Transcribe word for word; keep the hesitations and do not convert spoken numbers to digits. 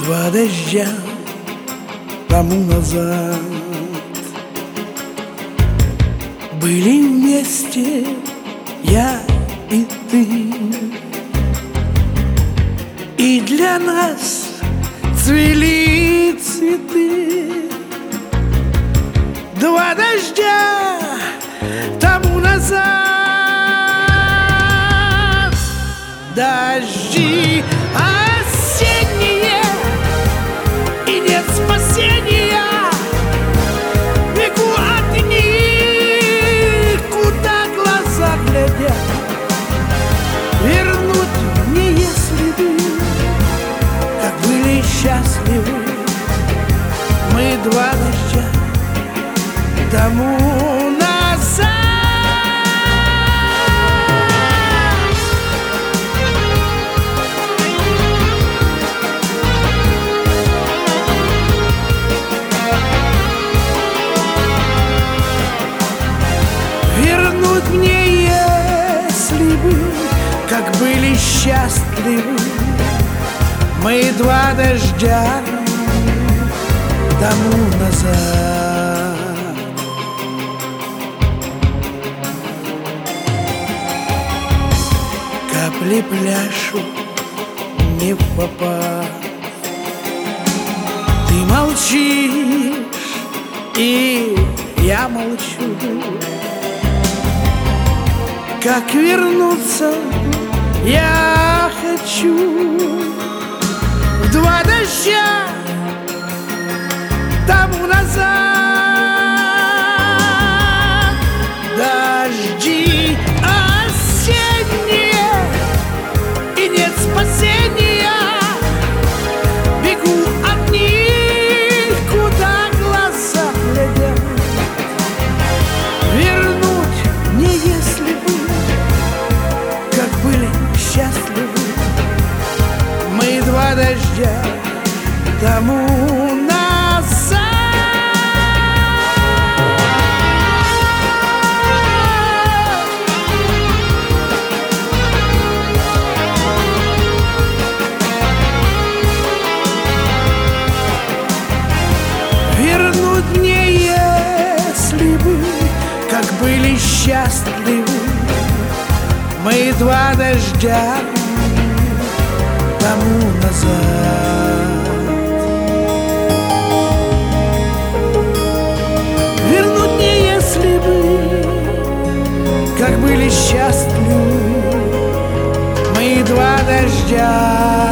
Два дождя тому назад были вместе я и ты, и для нас цвели цветы. Два дождя тому назад, дожди осенние, и нет спасения. Бегу от них, куда глаза глядят. Вернуть мне, если бы, как были счастливы мы два дождя тому назад. Вернуть мне, если бы, как были счастливы мы два дождя тому назад. Капли пляшут не в попад, ты молчишь, и я молчу. Как вернуться я хочу в два дождя тому назад. Дожди осенние, и нет спасения. Бегу от них, куда глаза глядят. Вернуть мне, если бы, как были счастливы мы два дождя тому назад. Вернуть мне, если бы, как были счастливы мы два дождя тому назад. Вернуть мне, если бы, как были счастливы мы два дождя